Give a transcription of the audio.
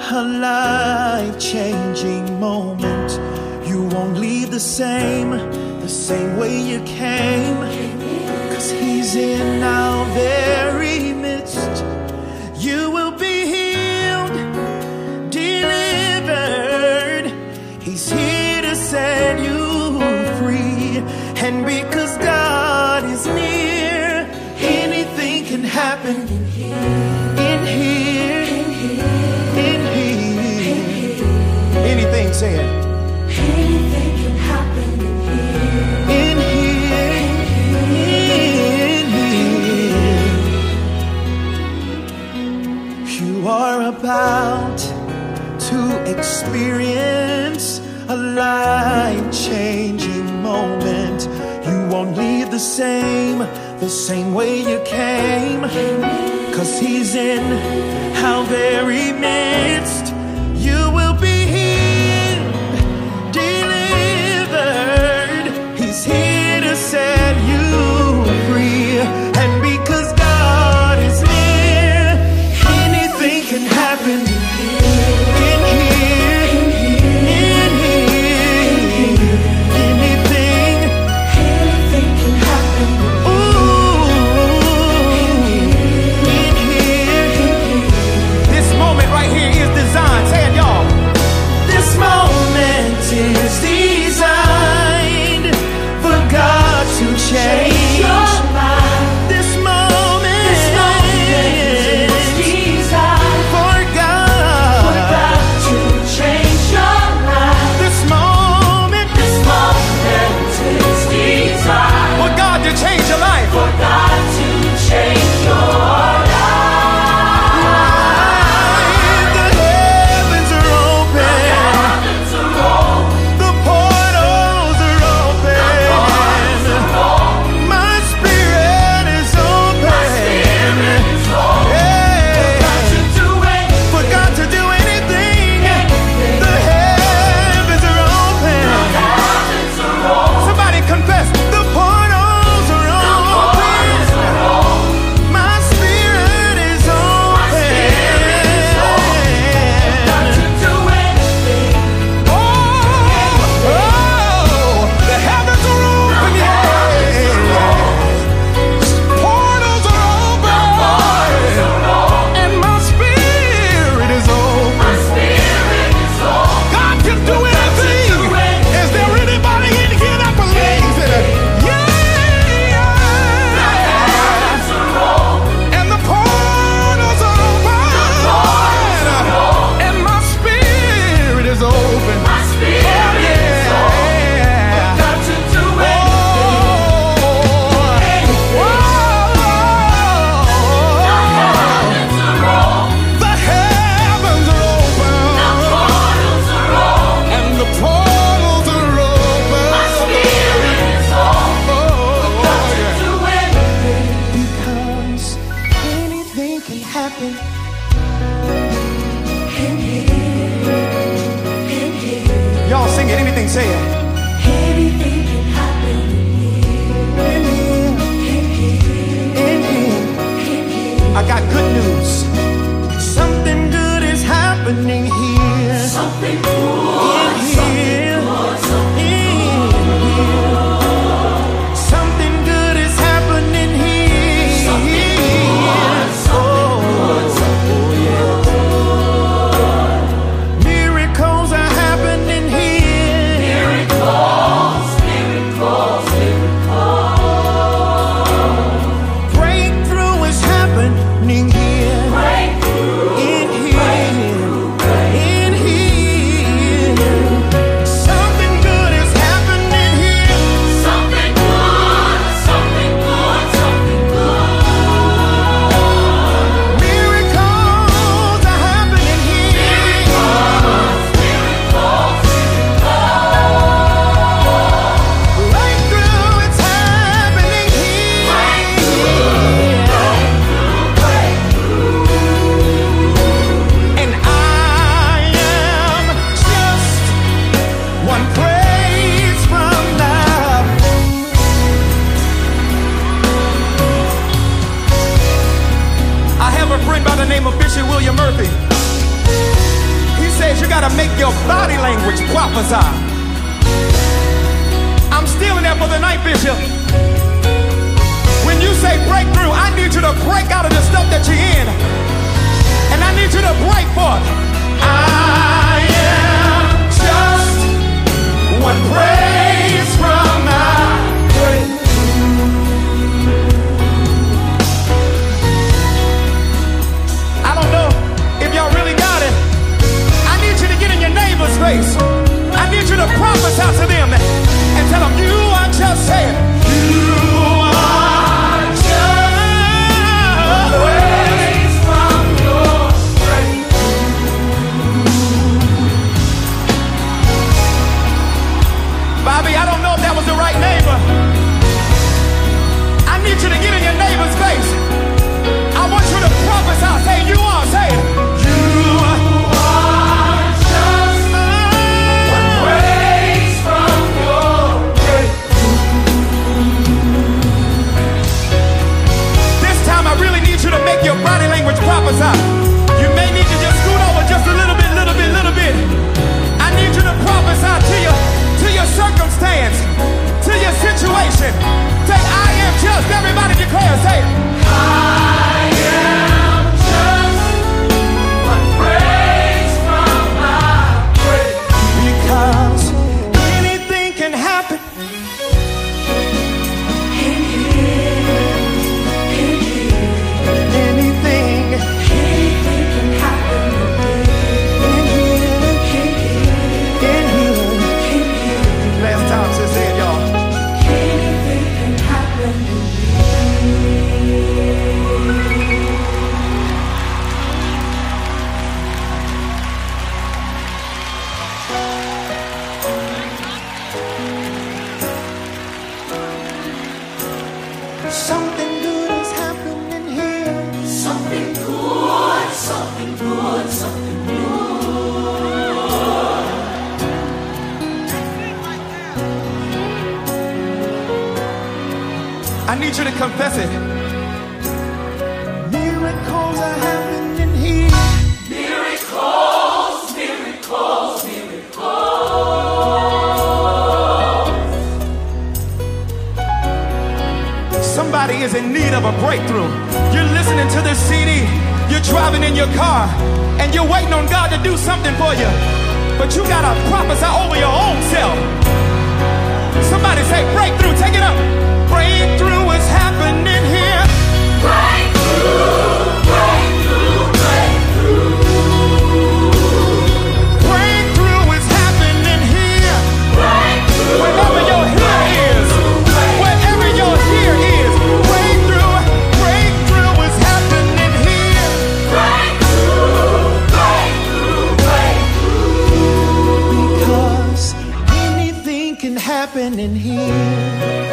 a life-changing moment. You won't leave the same way you came. 'Cause he's in our very midst. You will be healed, delivered. He's here to set you free. And because God is near, anything can happen in here. Anything, say it. Anything can happen in here. You are about to experience a life-changing moment. You won't leave the same way you came. 'Cause he's in our very midst. You will be healed, delivered. He's here to set you free. And because God is near, anything can happen in here. Anything can happen. This moment right here is designed. Say it, y'all. This moment is designed for God to change your life. This moment is designed for God to change your life. This moment is designed for God to change your life. For God to change your life. Y'all sing it, anything, say it. Anything can happen In here. I got good news. Something good is happening here. Something good. In here. Something good is happening here. Miracles are happening here. Miracles. Breakthrough is happening here. to make your body language prophesy. I'm still in there for the night, Bishop. When you say breakthrough, I need you to break out of the stuff that you're in. And I need you to break forth. I am just one praise from my breakthrough. I don't know if y'all really got it. I need you to get in your neighbor's face. I need you to prophesy to them and tell them you are just saying, you are just praise from your breakthrough. Bobby, I don't know if that was the right neighbor. I need you to get in your neighbor's face. I want you to prophesy, say you are, say it. You are just one praise from your breakthrough. This time I really need you to make your body language prophesy. You may need to just scoot over just a little bit. I need you to prophesy to your circumstance, to your situation. Say, I am just. Everybody declare, say it. I am just one praise from my breakthrough. Because anything can happen. Anything can happen. In here. Last time she said, y'all. Anything can happen in something good is happening here. Something good, something good, something good. I need you to confess it. Miracles are happening here. Miracles, miracles, miracles. Somebody is in need of a breakthrough. You're listening to this CD. You're driving in your car, and you're waiting on God to do something for you. But you gotta prophesy over your own self. Somebody say breakthrough. Take it up. Breakthrough is happening here. Breakthrough, breakthrough, breakthrough. Breakthrough is happening here. Breakthrough. Wherever your here is. Wherever your here is. Breakthrough, breakthrough is happening here. Breakthrough, breakthrough, breakthrough. Because anything can happen in here.